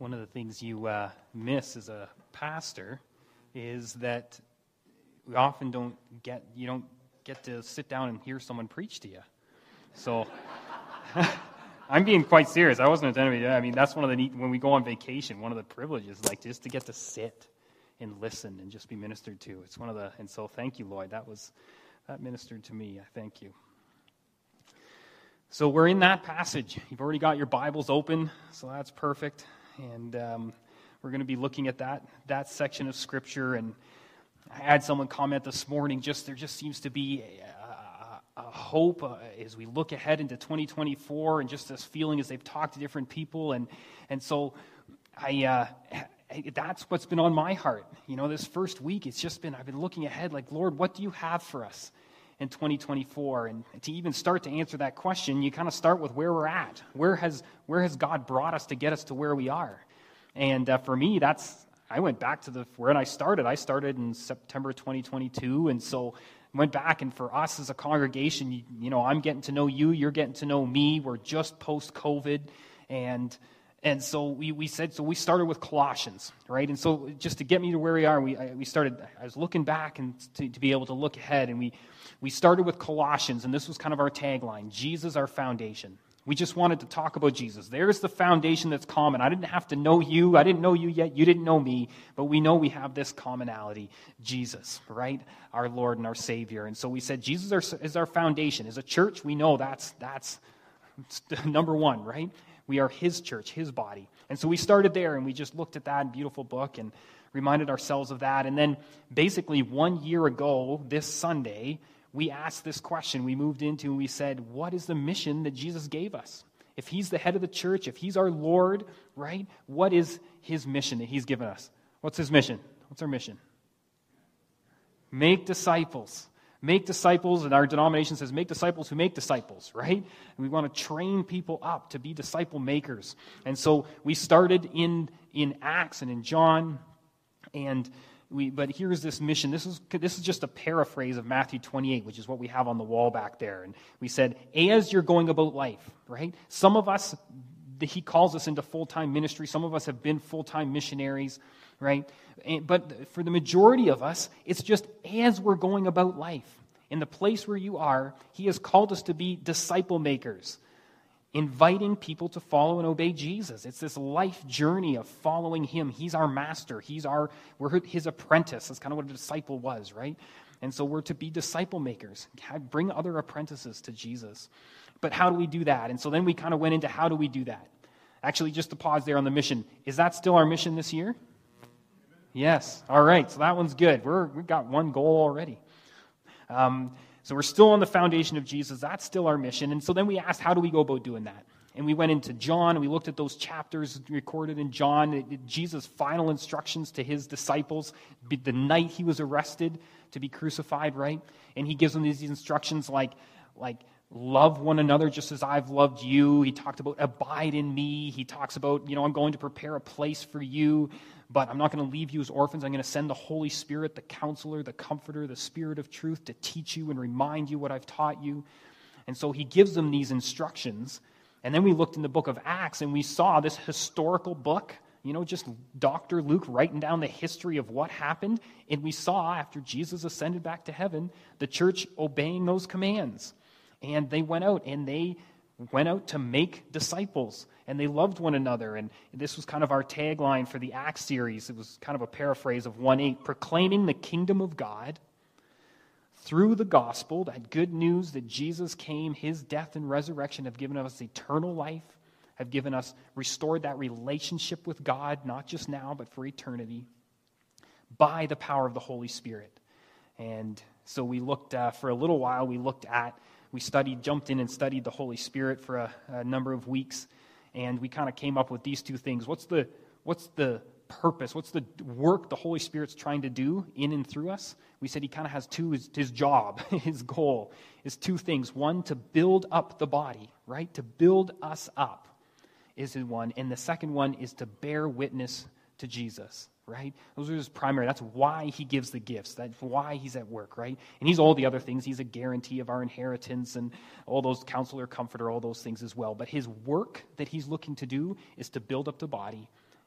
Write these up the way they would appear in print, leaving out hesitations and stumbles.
One of the things you miss as a pastor is that we often don't get to sit down and hear someone preach to you. So I'm being quite serious. I wasn't intending to. I mean, that's one of the neat, when we go on vacation, one of the privileges, like just to get to sit and listen and just be ministered to. It's one of the, and so thank you, Lloyd. That ministered to me. I thank you. So we're in that passage. You've already got your Bibles open, so that's perfect. And we're going to be looking at that section of Scripture. And I had someone comment this morning, there just seems to be a hope as we look ahead into 2024, and just this feeling as they've talked to different people. And so that's what's been on my heart. You know, this first week, I've been looking ahead like, Lord, what do you have for us in 2024? And to even start to answer that question, you kind of start with where we're at. Where has God brought us to get us to where we are? And for me, I went back to where I started. I started in September 2022, and so went back, and for us as a congregation, you know, I'm getting to know you, you're getting to know me. We're just post-COVID, and so we started with Colossians, right? And so just to get me to where we are, I was looking back and to be able to look ahead, and we started with Colossians, and this was kind of our tagline: Jesus, our foundation. We just wanted to talk about Jesus. There's the foundation that's common. I didn't have to know you. I didn't know you yet. You didn't know me. But we know we have this commonality: Jesus, right? Our Lord and our Savior. And so we said Jesus is our foundation. As a church, we know that's number one, right? We are His church, His body. And so we started there, and we just looked at that beautiful book and reminded ourselves of that. And then basically 1 year ago, this Sunday, we asked this question. We moved into and we said, what is the mission that Jesus gave us? If He's the head of the church, if He's our Lord, right? What is His mission that He's given us? What's His mission? What's our mission? Make disciples. Make disciples, and our denomination says, make disciples who make disciples, right? And we want to train people up to be disciple makers. And so we started in Acts and in John, but here's this mission. This is just a paraphrase of Matthew 28, which is what we have on the wall back there. And we said, as you're going about life, right? Some of us, He calls us into full-time ministry. Some of us have been full-time missionaries, right? But for the majority of us, it's just as we're going about life. In the place where you are, He has called us to be disciple makers, inviting people to follow and obey Jesus. It's this life journey of following Him. He's our master. We're His apprentice. That's kind of what a disciple was, right? And so we're to be disciple makers, bring other apprentices to Jesus. But how do we do that? And so then we kind of went into how do we do that? Actually, just to pause there on the mission. Is that still our mission this year? Yes. All right. So that one's good. We've got one goal already. So we're still on the foundation of Jesus. That's still our mission. And so then we asked, how do we go about doing that? And we went into John, and we looked at those chapters recorded in John, Jesus' final instructions to His disciples, the night He was arrested to be crucified, right? And He gives them these instructions like love one another just as I've loved you. He talked about abide in me. He talks about, I'm going to prepare a place for you, but I'm not going to leave you as orphans. I'm going to send the Holy Spirit, the Counselor, the Comforter, the Spirit of truth to teach you and remind you what I've taught you. And so He gives them these instructions. And then we looked in the book of Acts, and we saw this historical book, just Dr. Luke writing down the history of what happened. And we saw, after Jesus ascended back to heaven, the church obeying those commands. And they went out to make disciples, and they loved one another. And this was kind of our tagline for the Acts series. It was kind of a paraphrase of 1:8, proclaiming the kingdom of God through the gospel, that good news that Jesus came, His death and resurrection have given us eternal life, have restored that relationship with God, not just now, but for eternity, by the power of the Holy Spirit. And so we looked, for a little while, jumped in and studied the Holy Spirit for a number of weeks, and we kind of came up with these two things. What's the purpose? What's the work the Holy Spirit's trying to do in and through us? We said He kind of has his job, His goal is two things. One, to build up the body, right? To build us up is one, and the second one is to bear witness to Jesus. Right? Those are His primary. That's why He gives the gifts. That's why He's at work, right? And He's all the other things. He's a guarantee of our inheritance and all those Counselor, Comforter, all those things as well. But His work that He's looking to do is to build up the body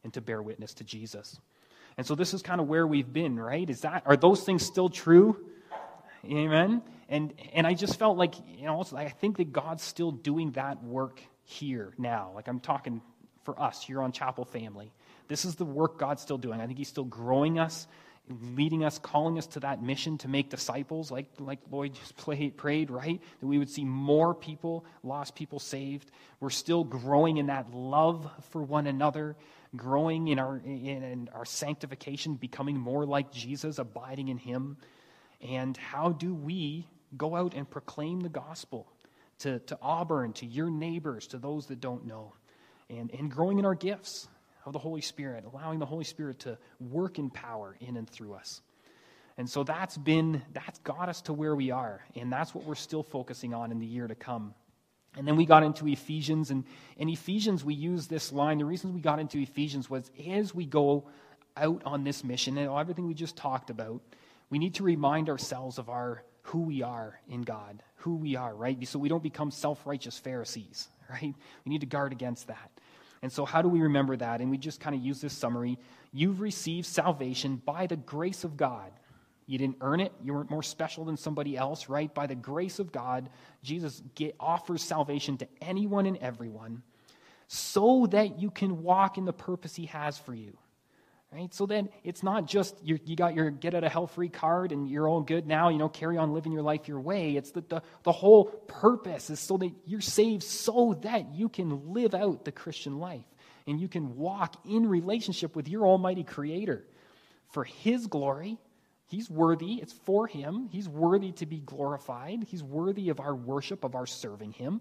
and to bear witness to Jesus. And so this is kind of where we've been, right? Are those things still true? Amen? And I just felt like, I think that God's still doing that work here now. Like I'm talking for us here on Chapel Family. This is the work God's still doing. I think he's still growing us, leading us, calling us to that mission to make disciples, like Lloyd just prayed, right? That we would see more people, lost people saved. We're still growing in that love for one another, growing in our sanctification, becoming more like Jesus, abiding in him. And how do we go out and proclaim the gospel to Auburn, to your neighbors, to those that don't know, and growing in our gifts of the Holy Spirit, allowing the Holy Spirit to work in power in and through us. And so that's got us to where we are, and that's what we're still focusing on in the year to come. And then we got into Ephesians, and in Ephesians we use this line. The reason we got into Ephesians was as we go out on this mission, and everything we just talked about, we need to remind ourselves of who we are in God, who we are, right? So we don't become self-righteous Pharisees, right? We need to guard against that. And so how do we remember that? And we just kind of use this summary. You've received salvation by the grace of God. You didn't earn it. You weren't more special than somebody else, right? By the grace of God, Jesus offers salvation to anyone and everyone so that you can walk in the purpose he has for you. Right? So then it's not just you got your get out of hell free card and you're all good now, carry on living your life your way. It's that the whole purpose is so that you're saved so that you can live out the Christian life and you can walk in relationship with your almighty Creator for his glory. He's worthy. It's for him. He's worthy to be glorified. He's worthy of our worship, of our serving him.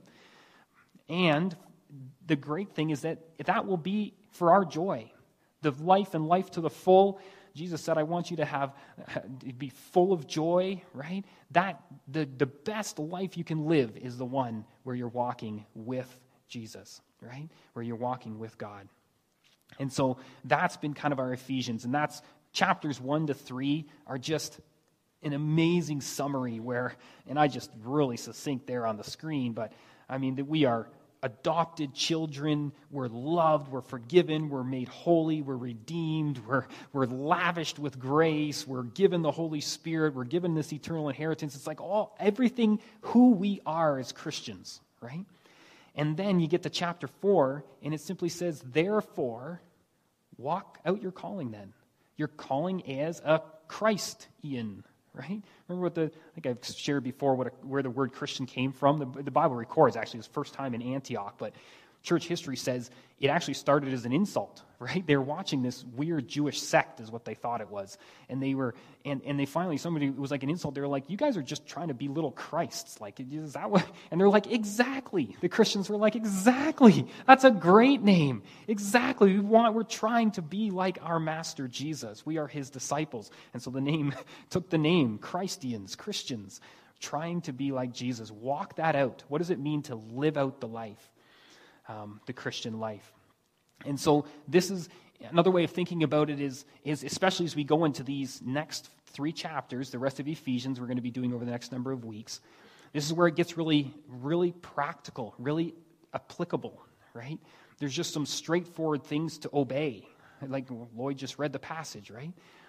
And the great thing is that will be for our joy. The life and life to the full. Jesus said, I want you to be full of joy, right? That the best life you can live is the one where you're walking with Jesus, right? Where you're walking with God. And so that's been kind of our Ephesians, and that's chapters 1 to 3 are just an amazing summary and I just really succinct there on the screen, but I mean that we are adopted children, we're loved, we're forgiven, we're made holy, we're redeemed, we're lavished with grace, we're given the Holy Spirit, we're given this eternal inheritance. It's like everything who we are as Christians, right? And then you get to chapter 4, and it simply says, therefore, walk out your calling then. Your calling as a Christian, right? Remember I think I've shared before where the word Christian came from. The Bible records actually it was first time in Antioch, but church history says it actually started as an insult, right? They were watching this weird Jewish sect is what they thought it was. And they finally, somebody, it was like an insult. They were like, you guys are just trying to be little Christs. Like, is that what? And they're like, exactly. The Christians were like, exactly. That's a great name. Exactly. We're trying to be like our master Jesus. We are his disciples. And so the name took the name Christians, Christians, trying to be like Jesus. Walk that out. What does it mean to live out the life? The Christian life. And so this is another way of thinking about it is especially as we go into these next 3 chapters, the rest of Ephesians we're going to be doing over the next number of weeks. This is where it gets really, really practical, really applicable, right? There's just some straightforward things to obey. Like Lloyd just read the passage, right?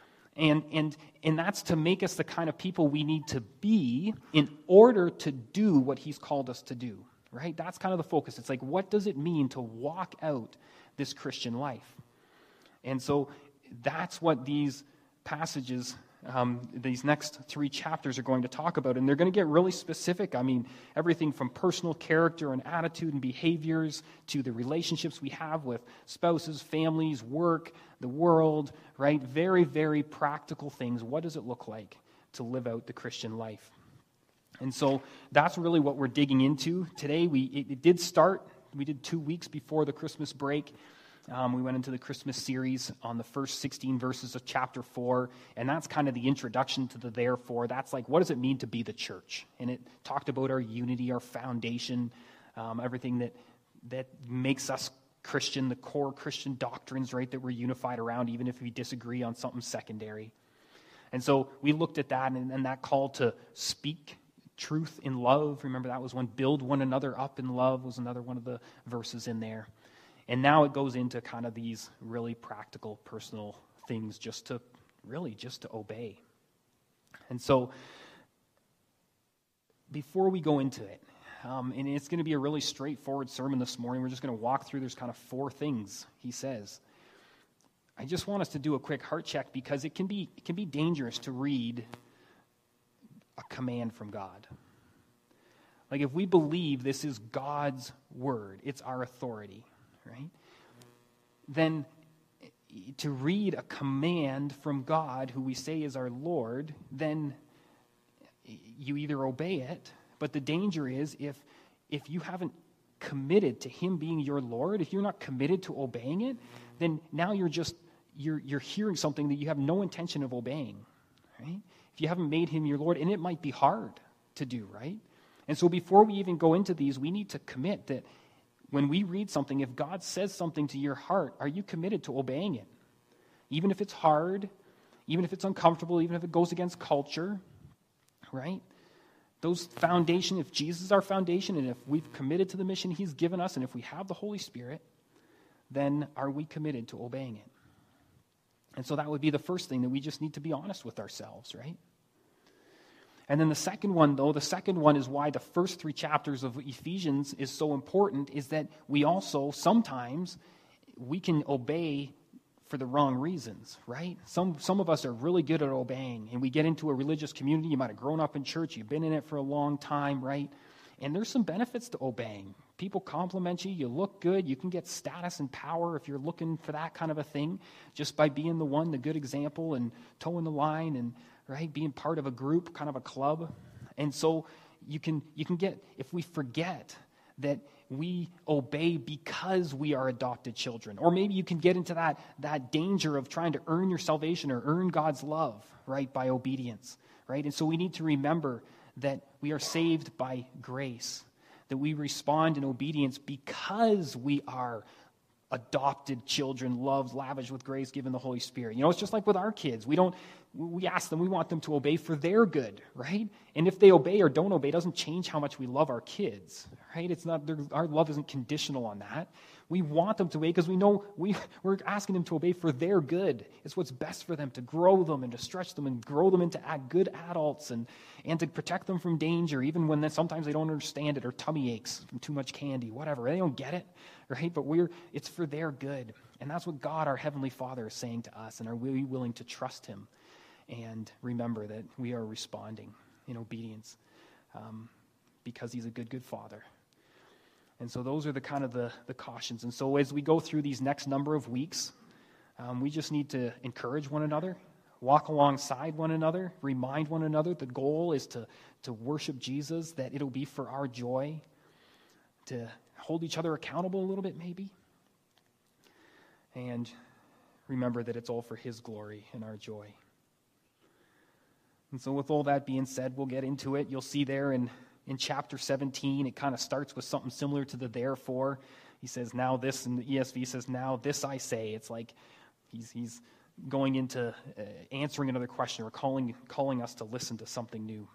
And that's to make us the kind of people we need to be in order to do what he's called us to do. Right? That's kind of the focus. It's like, what does it mean to walk out this Christian life? And so that's what these passages, these next 3 chapters are going to talk about. And they're going to get really specific. I mean, everything from personal character and attitude and behaviors to the relationships we have with spouses, families, work, the world, right? Very, very practical things. What does it look like to live out the Christian life? And so that's really what we're digging into today. It did start. We did 2 weeks before the Christmas break. We went into the Christmas series on the first 16 verses of chapter 4, and that's kind of the introduction to the therefore. That's like, what does it mean to be the church? And it talked about our unity, our foundation, everything that makes us Christian, the core Christian doctrines, right, that we're unified around, even if we disagree on something secondary. And so we looked at that, and that call to speak truth in love. Remember, that was one. Build one another up in love was another one of the verses in there. And now it goes into kind of these really practical, personal things just to obey. And so, before we go into it, and it's going to be a really straightforward sermon this morning, we're just going to walk through, there's kind of 4 things he says. I just want us to do a quick heart check because it can be dangerous to read a command from God. Like if we believe this is God's word, it's our authority, right? Then to read a command from God, who we say is our Lord, then you either obey it, but the danger is if you haven't committed to him being your Lord, if you're not committed to obeying it, then now you're hearing something that you have no intention of obeying, right? If you haven't made him your Lord, and it might be hard to do, right? And so before we even go into these, we need to commit that when we read something, if God says something to your heart, are you committed to obeying it? Even if it's hard, even if it's uncomfortable, even if it goes against culture, right? Those foundation, if Jesus is our foundation, and if we've committed to the mission he's given us, and if we have the Holy Spirit, then are we committed to obeying it? And so that would be the first thing, that we just need to be honest with ourselves, right? And then the second one is why the first 3 chapters of Ephesians is so important, is that we also, sometimes, we can obey for the wrong reasons, right? Some of us are really good at obeying, and we get into a religious community. You might have grown up in church, you've been in it for a long time, right? And there's some benefits to obeying. People compliment you, you look good, you can get status and power if you're looking for that kind of a thing, just by being the good example and towing the line and, right, being part of a group, kind of a club. And so you can get, if we forget that we obey because we are adopted children. Or maybe you can get into that danger of trying to earn your salvation or earn God's love, right, by obedience, right? And so we need to remember that we are saved by grace, that we respond in obedience because we are adopted children, loved, lavished with grace, given the Holy Spirit. It's just like with our kids. We ask them, we want them to obey for their good, right? And if they obey or don't obey, it doesn't change how much we love our kids, right? It's not, our love isn't conditional on that. We want them to obey because we know we're asking them to obey for their good. It's what's best for them, to grow them and to stretch them and grow them into good adults and to protect them from danger, even when sometimes they don't understand it, or tummy aches from too much candy, whatever. They don't get it, right? But it's for their good. And that's what God, our Heavenly Father, is saying to us. And are we willing to trust him and remember that we are responding in obedience because he's a good Father. And so those are the kind of the cautions. And so as we go through these next number of weeks, we just need to encourage one another, walk alongside one another, remind one another. The goal is to worship Jesus, that it'll be for our joy, to hold each other accountable a little bit maybe, and remember that it's all for his glory and our joy. And so with all that being said, we'll get into it. You'll see there in chapter 17, it kind of starts with something similar to the therefore. He says, now this, and the ESV says, now this I say. It's like he's going into answering another question, or calling us to listen to something new.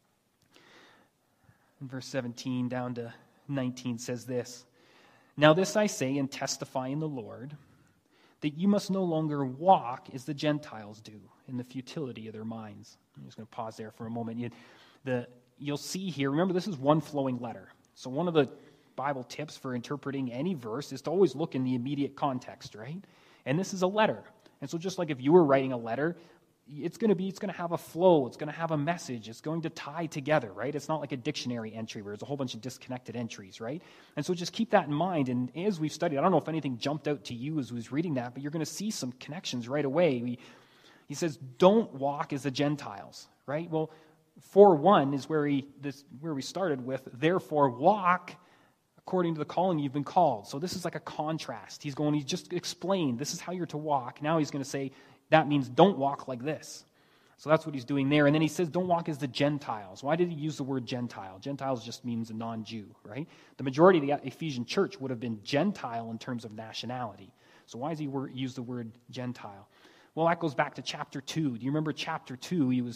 In verse 17 down to 19 says this, now this I say and testify in the Lord, that you must no longer walk as the Gentiles do, in the futility of their minds. I'm just going to pause there for a moment. You'll see here, remember this is one flowing letter. So one of the Bible tips for interpreting any verse is to always look in the immediate context, right? And this is a letter. And so just like if you were writing a letter, it's going to have a flow, it's going to have a message, it's going to tie together, right? It's not like a dictionary entry where there's a whole bunch of disconnected entries, right? And so just keep that in mind. And as we've studied, I don't know if anything jumped out to you as we was reading that, but you're going to see some connections right away. He says, don't walk as the Gentiles, right? Well, 4:1 is where we started with, therefore walk according to the calling you've been called. So this is like a contrast. He just explained, this is how you're to walk. Now he's going to say, that means don't walk like this. So that's what he's doing there. And then he says, don't walk as the Gentiles. Why did he use the word Gentile? Gentiles just means a non-Jew, right? The majority of the Ephesian church would have been Gentile in terms of nationality. So why does he use the word Gentile? Well, that goes back to chapter 2. Do you remember chapter 2? He was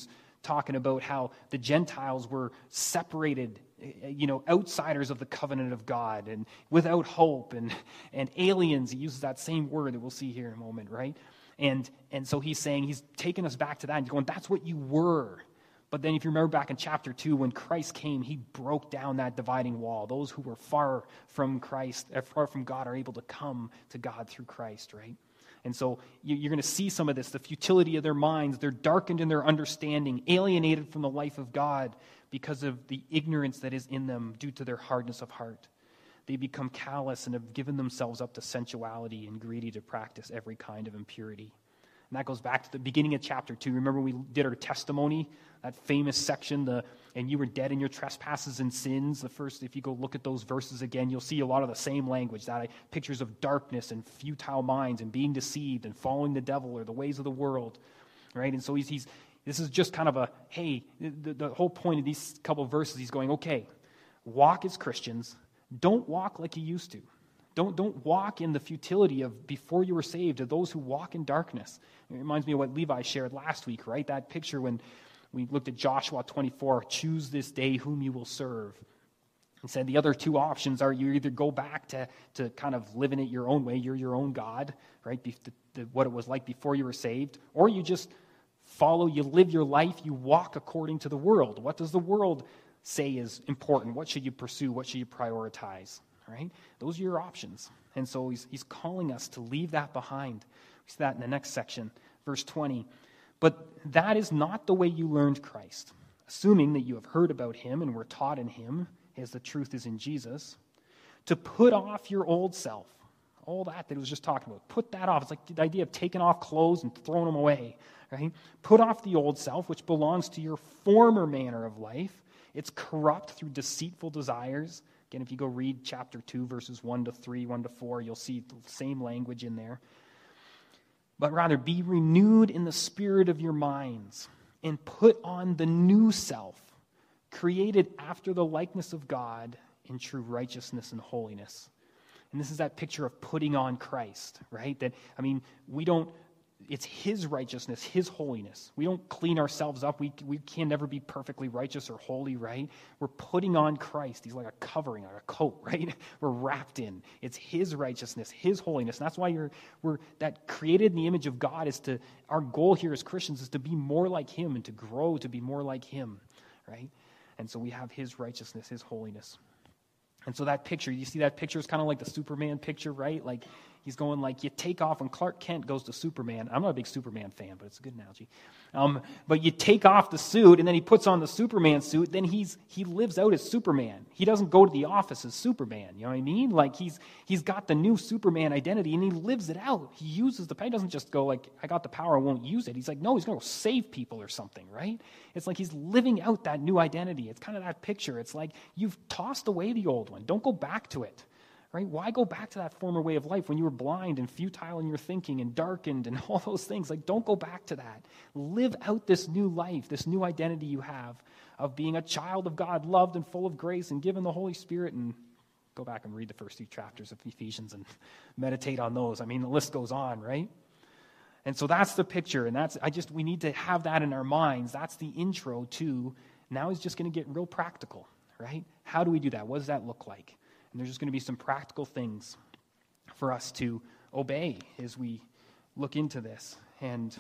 talking about how the Gentiles were separated, outsiders of the covenant of God and without hope and aliens. He uses that same word that we'll see here in a moment, right? And so he's saying, he's taking us back to that and going, that's what you were. But then if you remember back in chapter 2, when Christ came, he broke down that dividing wall. Those who were far from Christ, far from God, are able to come to God through Christ, right? And so you're going to see some of this, the futility of their minds. They're darkened in their understanding, alienated from the life of God because of the ignorance that is in them due to their hardness of heart. They become callous and have given themselves up to sensuality and greedy to practice every kind of impurity. And that goes back to the beginning of chapter 2. Remember we did our testimony, that famous section, and you were dead in your trespasses and sins. The first, if you go look at those verses again, you'll see a lot of the same language, pictures of darkness and futile minds and being deceived and following the devil or the ways of the world, right? And so this is just kind of the whole point of these couple of verses, he's going, okay, walk as Christians. Don't walk like you used to. Don't walk in the futility of before you were saved, of those who walk in darkness. It reminds me of what Levi shared last week, right? That picture when we looked at Joshua 24, choose this day whom you will serve. And said the other two options are you either go back to kind of living it your own way, you're your own God, right? What it was like before you were saved, or you just you live your life, you walk according to the world. What does the world say is important? What should you pursue? What should you prioritize? Right? Those are your options. And so he's calling us to leave that behind. We see that in the next section, verse 20. But that is not the way you learned Christ, assuming that you have heard about him and were taught in him, as the truth is in Jesus, to put off your old self. All that he was just talking about. Put that off. It's like the idea of taking off clothes and throwing them away. Right? Put off the old self, which belongs to your former manner of life. It's corrupt through deceitful desires. Again, if you go read chapter 2, verses 1 to 3, 1 to 4, you'll see the same language in there. But rather, be renewed in the spirit of your minds and put on the new self, created after the likeness of God in true righteousness and holiness. And this is that picture of putting on Christ, right? It's his righteousness, his holiness. We don't clean ourselves up. We can never be perfectly righteous or holy, right? We're putting on Christ. He's like a covering, like a coat, right? We're wrapped in. It's his righteousness, his holiness. And that's why we're that created in the image of God our goal here as Christians is to be more like him and to grow to be more like him, right? And so we have his righteousness, his holiness. And so that picture, you see that picture is kind of like the Superman picture, right? Like he's going like you take off when Clark Kent goes to Superman. I'm not a big Superman fan, but it's a good analogy. But you take off the suit and then he puts on the Superman suit. Then he lives out as Superman. He doesn't go to the office as Superman. You know what I mean? Like he's got the new Superman identity and he lives it out. He uses the power. He doesn't just go like I got the power, I won't use it. He's like no, he's going to go save people or something, right? It's like he's living out that new identity. It's kind of that picture. It's like you've tossed away the old one. Don't go back to it. Right? Why go back to that former way of life when you were blind and futile in your thinking and darkened and all those things? Like, don't go back to that. Live out this new life, this new identity you have of being a child of God, loved and full of grace and given the Holy Spirit. And go back and read the first 2 chapters of Ephesians and meditate on those. I mean, the list goes on, right? And so that's the picture. And we need to have that in our minds. That's the intro to, now he's just going to get real practical, right? How do we do that? What does that look like? And there's just going to be some practical things for us to obey as we look into this. And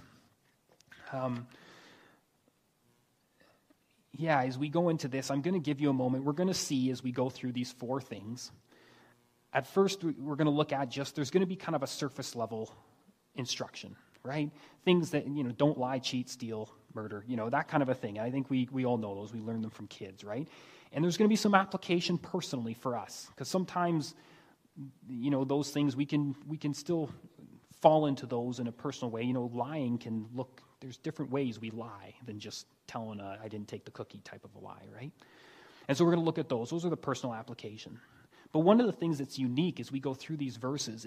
as we go into this, I'm going to give you a moment. We're going to see as we go through these 4 things. At first, we're going to look at there's going to be kind of a surface level instruction, right? Things that, don't lie, cheat, steal, murder, that kind of a thing. I think we all know those. We learn them from kids, right? And there's going to be some application personally for us, because sometimes, those things we can still fall into those in a personal way. Lying can look. There's different ways we lie than just telling I didn't take the cookie type of a lie, right? And so we're going to look at those. Those are the personal application. But one of the things that's unique as we go through these verses